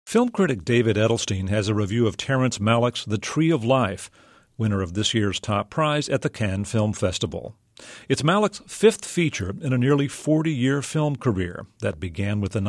Film critic David Edelstein has a review of Terrence Malick's The Tree of Life, winner of this year's top prize at the Cannes Film Festival. It's Malick's fifth feature in a nearly 40-year film career that began with the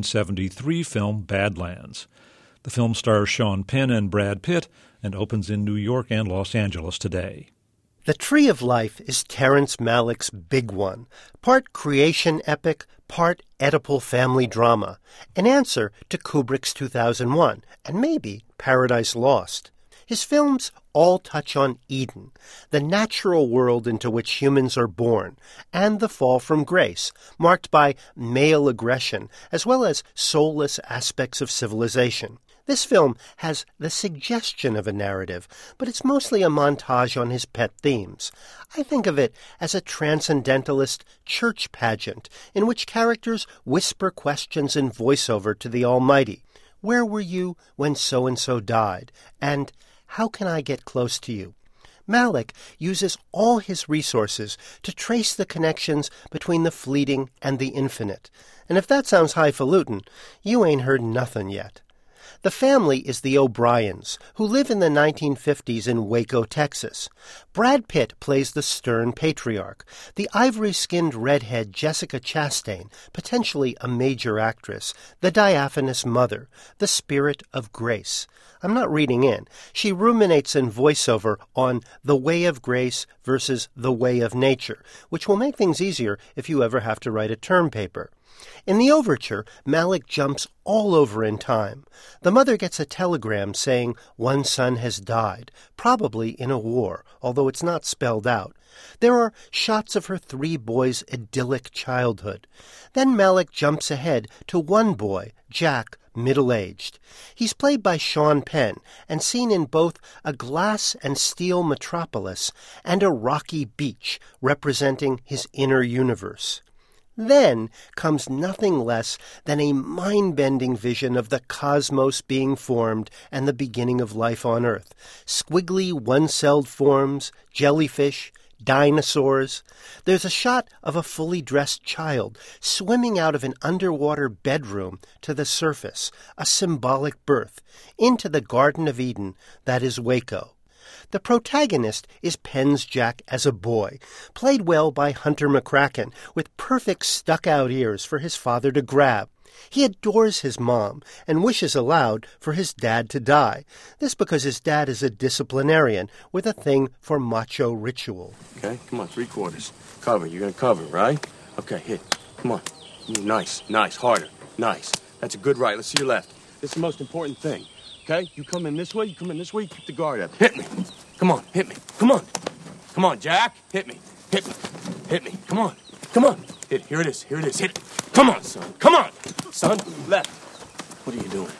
1973 film Badlands. The film stars Sean Penn and Brad Pitt and opens in New York and Los Angeles today. The Tree of Life is Terrence Malick's big one, part creation epic, part Oedipal family drama, an answer to Kubrick's 2001, and maybe Paradise Lost. His films all touch on Eden, the natural world into which humans are born, and the fall from grace, marked by male aggression as well as soulless aspects of civilization. This film has the suggestion of a narrative, but it's mostly a montage on his pet themes. I think of it as a transcendentalist church pageant in which characters whisper questions in voiceover to the Almighty. Where were you when so-and-so died? And how can I get close to you? Malick uses all his resources to trace the connections between the fleeting and the infinite. And if that sounds highfalutin, you ain't heard nothing yet. The family is the O'Briens, who live in the 1950s in Waco, Texas. Brad Pitt plays the stern patriarch. The ivory-skinned redhead Jessica Chastain, potentially a major actress, the diaphanous mother, the spirit of grace. I'm not reading in. She ruminates in voiceover on the way of grace versus the way of nature, which will make things easier if you ever have to write a term paper. In the overture, Malick jumps all over in time. The mother gets a telegram saying one son has died, probably in a war, although it's not spelled out. There are shots of her three boys' idyllic childhood. Then Malick jumps ahead to one boy, Jack, middle-aged. He's played by Sean Penn and seen in both a glass and steel metropolis and a rocky beach representing his inner universe. Then comes nothing less than a mind-bending vision of the cosmos being formed and the beginning of life on Earth. Squiggly one-celled forms, jellyfish, dinosaurs. There's a shot of a fully dressed child swimming out of an underwater bedroom to the surface, a symbolic birth, into the Garden of Eden that is Waco. The protagonist is Penn's Jack as a boy, played well by Hunter McCracken, with perfect stuck-out ears for his father to grab. He adores his mom and wishes aloud for his dad to die. This because his dad is a disciplinarian with a thing for macho ritual. Okay, come on, 3/4. Cover, you're gonna cover, right? Okay, hit. Come on. Nice, harder. Nice. That's a good right. Let's see your left. This is the most important thing. Okay, you come in this way, you keep the guard up. Hit me. Come on, hit me. Come on. Come on, Jack. Hit me. Hit me. Come on. Hit. Here it is. Hit it. Come on, son. Come on. Son, left. What are you doing?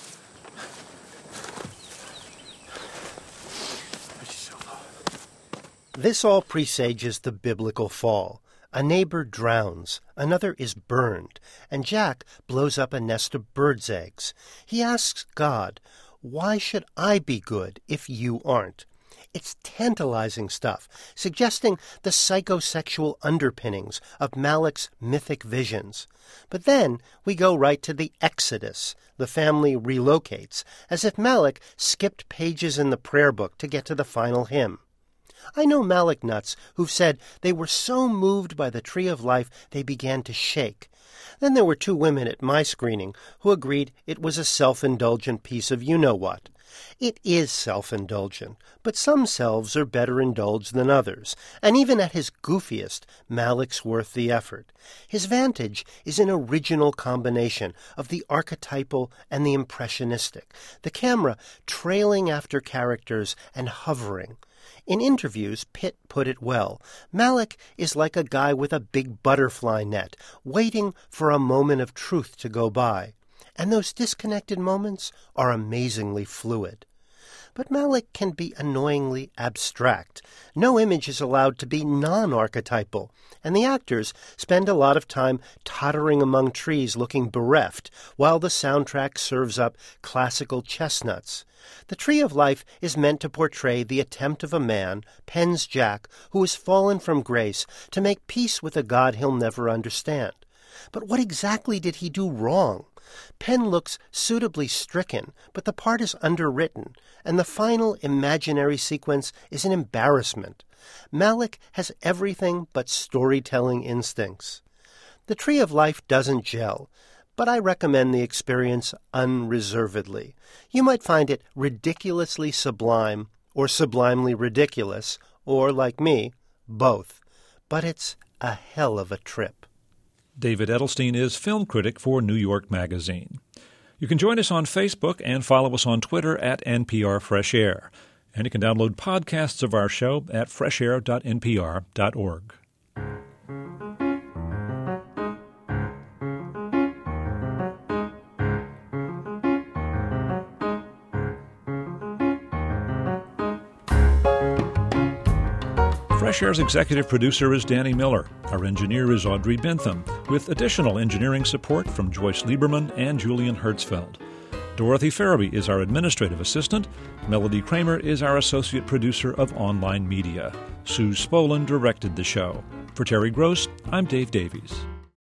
This all presages the biblical fall. A neighbor drowns, another is burned, and Jack blows up a nest of birds' eggs. He asks God, "Why should I be good if you aren't?" It's tantalizing stuff, suggesting the psychosexual underpinnings of Malick's mythic visions. But then we go right to the Exodus. The family relocates, as if Malick skipped pages in the prayer book to get to the final hymn. I know Malick nuts who've said they were so moved by the Tree of Life they began to shake. Then there were two women at my screening who agreed it was a self-indulgent piece of you-know-what. It is self-indulgent, but some selves are better indulged than others, and even at his goofiest, Malick's worth the effort. His vantage is an original combination of the archetypal and the impressionistic, the camera trailing after characters and hovering. In interviews, Pitt put it well. Malick is like a guy with a big butterfly net, waiting for a moment of truth to go by. And those disconnected moments are amazingly fluid. But Malick can be annoyingly abstract. No image is allowed to be non-archetypal, and the actors spend a lot of time tottering among trees looking bereft, while the soundtrack serves up classical chestnuts. The Tree of Life is meant to portray the attempt of a man, Penn's Jack, who has fallen from grace, to make peace with a God he'll never understand. But what exactly did he do wrong? Penn looks suitably stricken, but the part is underwritten, and the final imaginary sequence is an embarrassment. Malick has everything but storytelling instincts. The Tree of Life doesn't gel, but I recommend the experience unreservedly. You might find it ridiculously sublime or sublimely ridiculous, or, like me, both. But it's a hell of a trip. David Edelstein is film critic for New York Magazine. You can join us on Facebook and follow us on Twitter at NPR Fresh Air. And you can download podcasts of our show at freshair.npr.org. Fresh Air's executive producer is Danny Miller. Our engineer is Audrey Bentham, with additional engineering support from Joyce Lieberman and Julian Hertzfeld. Dorothy Farabee is our administrative assistant. Melody Kramer is our associate producer of online media. Sue Spolin directed the show. For Terry Gross, I'm Dave Davies.